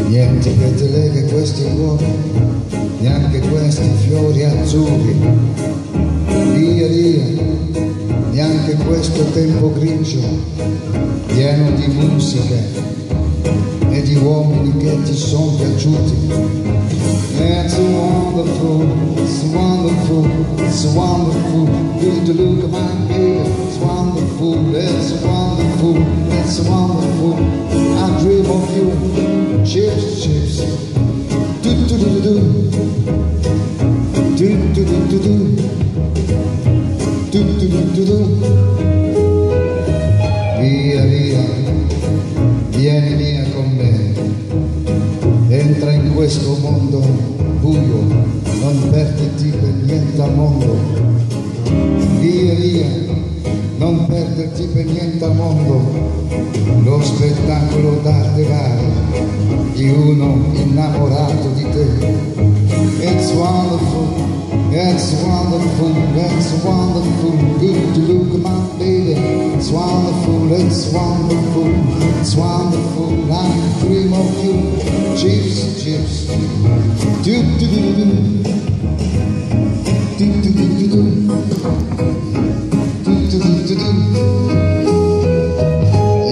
Niente che ti lega questi cuori, neanche questi fiori azzurri. Via via, neanche questo tempo grigio, pieno di musica e di uomini che ti sono piaciuti. It's wonderful, it's wonderful, it's wonderful, good to look at my baby. It's wonderful, it's wonderful, it's wonderful. I dream of you, chips, chips. Do do do do do, do do do do do, do do do do do. Via via, vieni via con me. Entra in questo mondo buio, non perderti per niente al mondo. Via via, non perderti per niente al mondo. Lo spettacolo d'arte varia di uno innamorato di te. It's wonderful, it's wonderful, it's wonderful, good to look at my baby. It's wonderful, it's wonderful, it's wonderful, I dream of you. Chips, chips, do do do do.